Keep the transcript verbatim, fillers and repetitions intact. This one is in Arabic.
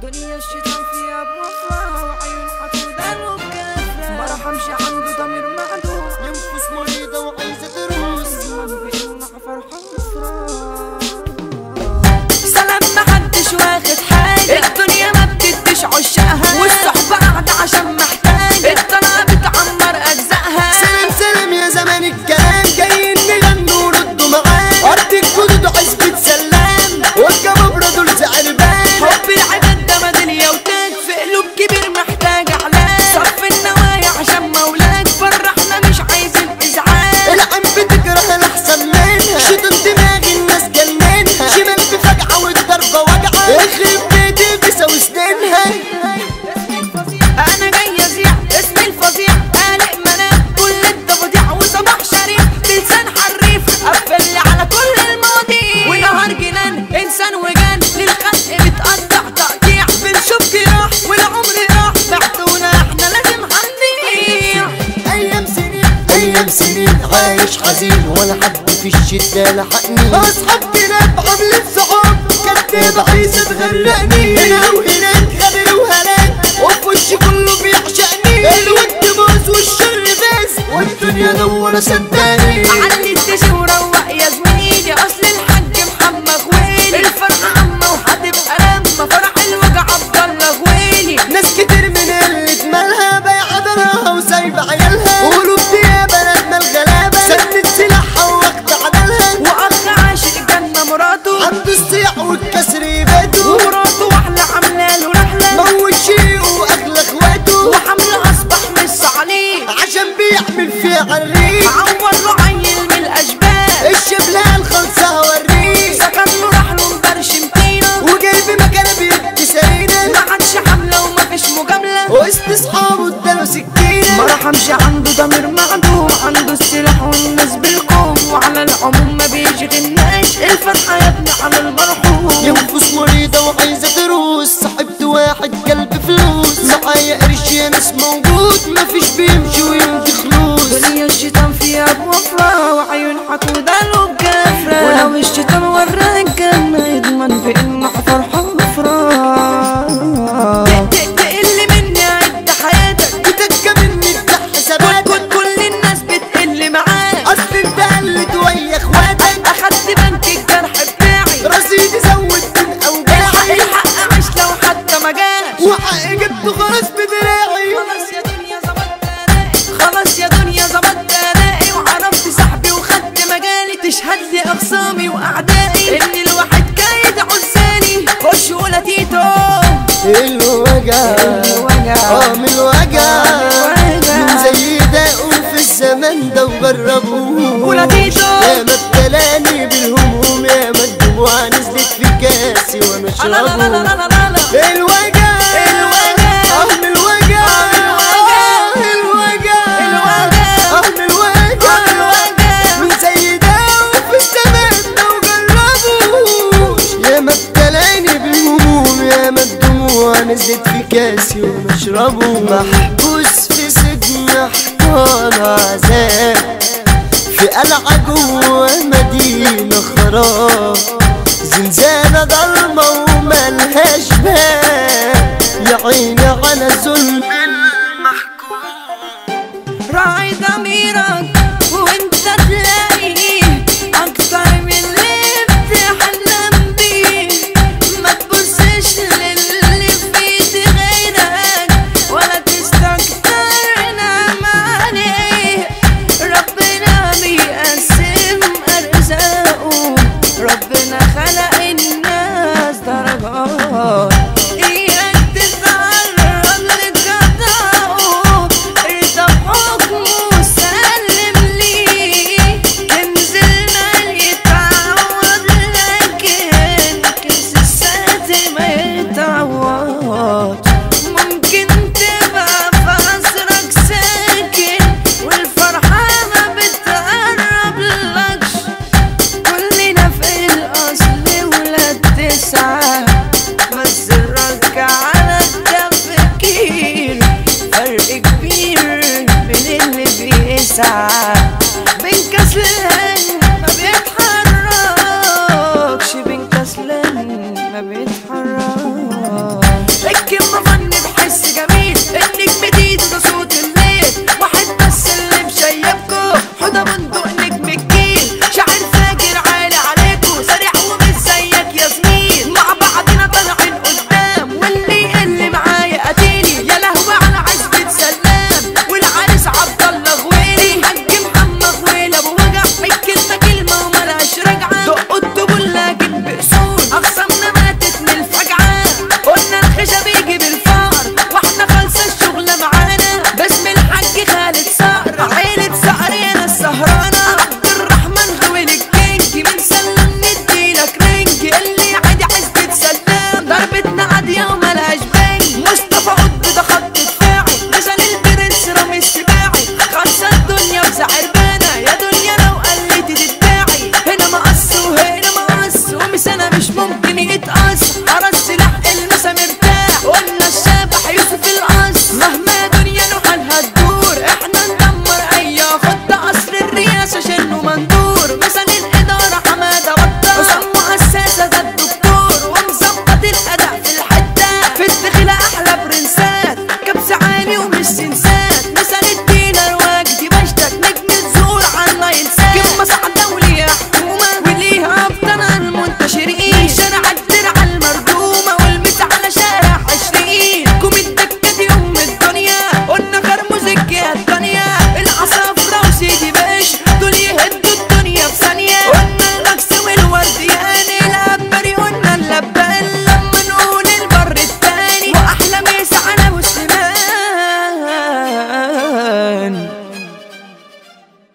دنيا الشيطان فيها بوفرة وعيون حقودة وبكافرة، ما رحمش عنده ضمير معدوم، ينفس مريضة وعايزة تروس، زمان بيقولنا فرحة وفرة. سلام محدش واخد حاجة، الدنيا ما بتديش عشاقها، والصحبة قاعدة عشان محتاجة، الطلعة بتعمر أجزائها. سلام سلام يا زمان الكلام، جايين نغنوا وردوا معانا، أرض الجدود عزبة سلام، والجبابرة دول زعربان. حب العباد ده ميدالية وتاج، في قلوب كبير محتاج علاج، صف النوايا عشان مولاك، فرحنا مش عايزين إزعاج. العين بتكره الأحسن منها، شيطان دماغ الناس جننها، شمال بفجعة والضربة وجعة، يخرب بيتي بيساوي سنينها. أنا جاي أذيع اسمي الفظيع، قالق منام كل التفضيع، وصباح شريف بلسان حريف، قفل على كل المواضيع، ونهار جنان إنسان وجان، للخلق بتقطع تقطيع، بنشوف جراح والعمر راح، بعتونا احنا لازم هنضيع. أيام سنين أيام سنين عايش حزين، ولا حد في الشدة لحقني، أصحاب كلاب عاملين صحاب، كداب عايزة تغرقني، هنا وهناك غدر وهلاك، وفي وشي كله بيعشقني، الود باظ والشر فاز، والدنيا نورة صدقني. علي الدش وروق يا زميلي، أصل الحاج محمد غويلي، الفرحة عامة وهتبقى لما فرح الوجع عبد الله غويلي. ناس كتير من اللي مالها بايعة دارها وسايبة عيالها، وقلوب دي يا بلدنا الغلابة سدت سلاحها واخدة عدلها، وأخ عاشق جنة مراته، عنده الصياح والكسر يباته، ومراته واحلة عاملة له رحلة، موت شيقه واغلى اخواته، وحمله أصبح مس عليه عشان بيعمل فيها عريق، عور له عيل من الأشباه، الشبلة الخلصة هوريه، سكن له راح له مبرشم طينة، وجايب مكانه بيدي سرينة، ما عادش حملة ومفيش مجاملة، وسط اصحابه اداله سكينة، ما رحمش عنده ضمير معدوم، عنده السلاح والناس بالقوم، وعلى العموم ما بيشغلناش، الفرحة يا ابني على المرحوم. ينفس مريضة وعايزة تروس، صاحبت واحد قلب فلوس، معايا قرش يا ناس موجود، مفيش بيمشي ويمضي خلوص. دنيا الشيطان فيها بوفرة وعيون حقودة له بكافرة، ولو الشيطان وراك الجنة يضمن بإنه فرحة وفرة. تقل مني عد حياتك، بتكة مني افتح حساباتك، كل الناس بتقل معاك، اصل انت قلت ويا اخواتك، أخدت بنك الجرح بتاعي، رصيدي زود من اوجاعي، الحق عاش لو حتى ما جاش، وحقي جبته خلاص بدراعي. خلاص يا دنيا ظبطت أدائي، خلاص يا دنيا ظبطت أدائي، وعرفت صاحبي وخدت مجالي، تشهد لي أخصامي وأعدائي، إن الواحد كايد عزالي، خش ولا تيتو الوجع اه من الوجع، من زي ده في الزمن ده وجربوه، ولا تيتو يا ما ابتلاني بالهموم، يا ما الدموع نزلت في كاسي وانا اشربه. الوجع الوجع اه من الوجع اه الوجع اه من الوجع، من زي ده في الزمن ده وجربوه، يا ما ابتلاني بالهموم، يا ما الدموع نزلت في كاسي وانا اشربه. محبوس في سجن حيطان عذاب، في قلعة جوه مدينة خراب، زنزانة ضلمة وملهاش باب، يا عيني على ظلم المحكوم. راعي ضميرك وانت تلاقي اكتر من اللي بتحلم بيه، ما تبصش للي في ايد غيرك، ولا تستكتر نعم عليه، ربنا بيقسم ارزاقه، ربنا خلق الناس درجات، اياك تتعرض لقضاءه، ارضى بحكمه سلم ليه، كنز المال يتعوض لكن كنز السات ما يتعوض، ممكن تبقى في عصرك ساكن، والفرحة ما بتقرب لكش، كلنا في الأصل ولاد تسعة، بس الرجع على التفكير، فرق كبير بين اللي بيسعى، بين كسلان ما بيتحركش، بين كسلان ما بيتحركش. جيت اصحى